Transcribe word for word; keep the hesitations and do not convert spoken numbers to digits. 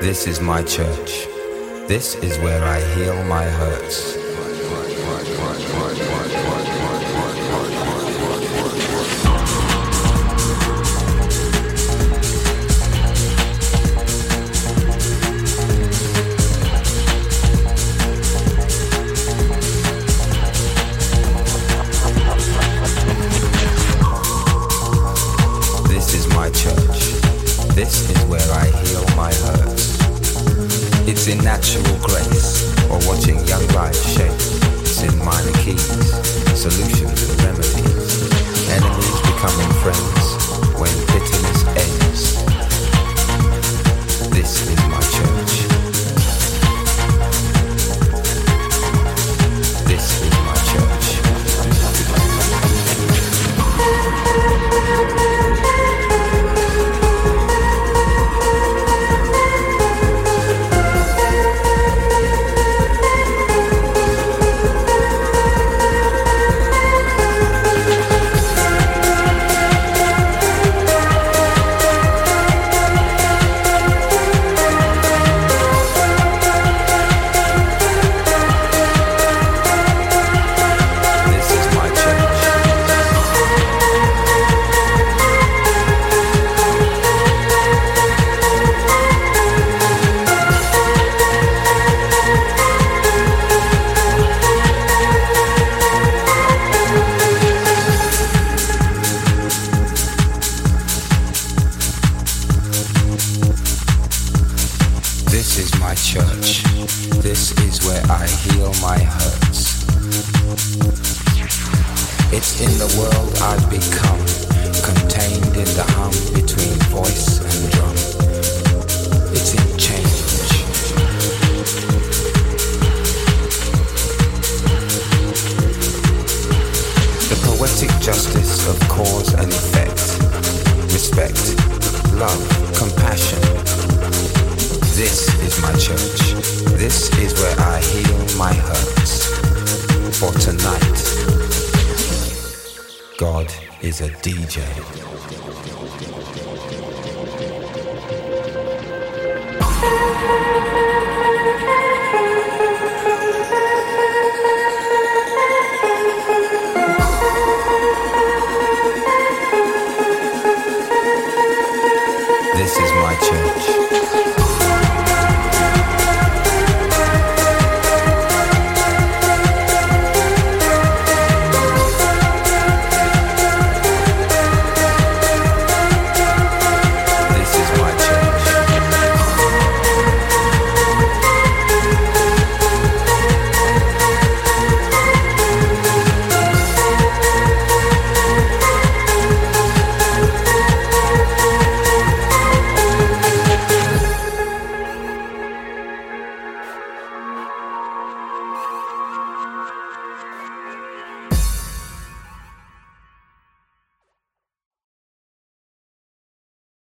This is my church. This is where I heal my hurts. This is my church. This is where I heal my hurts. It's in natural grace, or watching young life shape. It's in minor keys, solutions and remedies. Enemies becoming friends when bitterness ends. This is my church. This is my church. This is my church. This is where I heal my hurts. It's in the world I've become, contained in the hum between voice and drum. It's in change. The poetic justice of cause and effect. Respect, love, compassion. This is my church. This is where I heal my hurts. For tonight, God is a D J.